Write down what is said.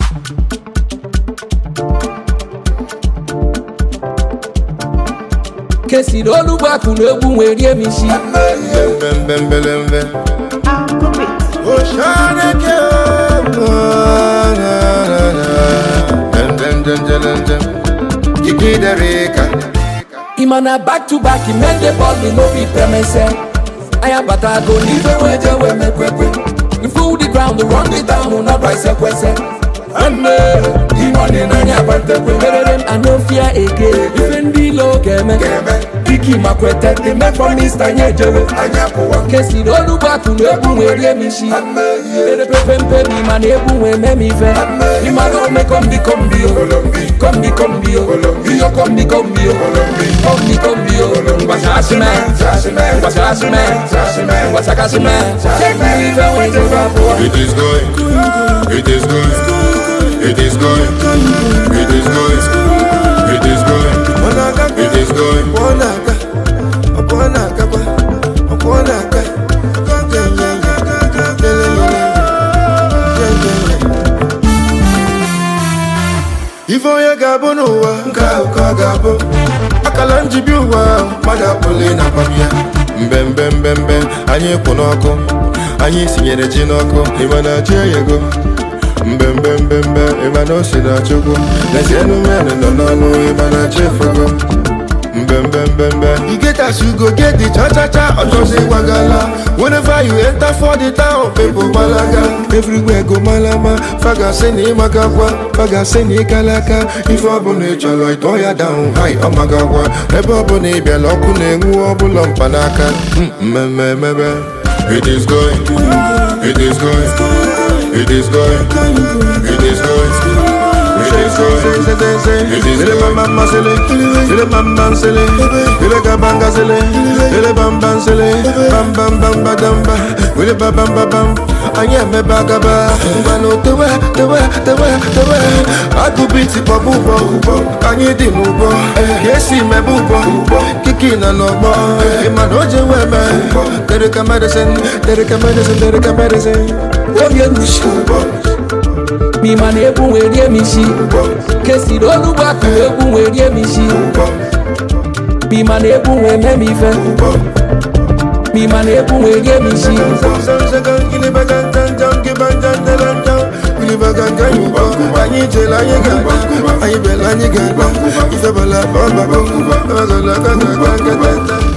Kesi dolu baku n'egwu nwere emishi. Bembelembe. Oshaneke. Imana back to back, men the ball no be permesse. I am but I go even when they were me kwekwe. We fool the ground, run it down, no price a question. And the money na nya bante kwe. I no fear again. Even below game. Kiki makwete, the man from Mr. Nyejewe. Kesi dolu baku n'egwu nwere emishi. Ere pepe mi man egwu nwe memife. Imano me kombi yo. Kombi yo. Yo kombi yo. Kombi yo. Wasashime. Wasakashime. Take me even when you rap. It is going. It is going. It is going. It is going. It is going. It is going. Ifo ya gabo n'ụwa nka gabo akala njibi ụwa mmadụ akpọle na kwamya mbembe anyị kwụ n'ọkụ anyị sinyere ji n'ọkụ ịmana chi eyego mbembe ịmana o si na chukwu n'ezienu mmadụ nọ n'ọnụ ịmana chi efego mbembe you get as you go get the cha-cha-cha ojosi wagala whenever you enter for the town people malaga everywhere go malama faga seni magagwa faga seni kalaka ife ọbụla ịchọrọ ịtọ ya down high ọmagagwa ebe ọbụla ịbịala ọkụ na-enwu ọbụla mpanaka mmemme it is going it is going it is going it is going Ele mama sele, ele mama sele, ele kabanga sele, ele bamba sele, bam badamba, ele bam. Anya me bagaba, ngano tewe. Aku biti pabubo, anya di mubo. Yesi me bubo, kiki na nobo. Imanoje weme, tereka medicine. Oye mushubo. Mi man egwu nwere emishi. Kesi dolu baku egwu nwere emishi. Mi man egwu nwere memife. Mi man egwu nwere emishi. Anyị jela anyị ga-agba, anyị bela anyị ga-agba. Ife bala bọmba bọmba,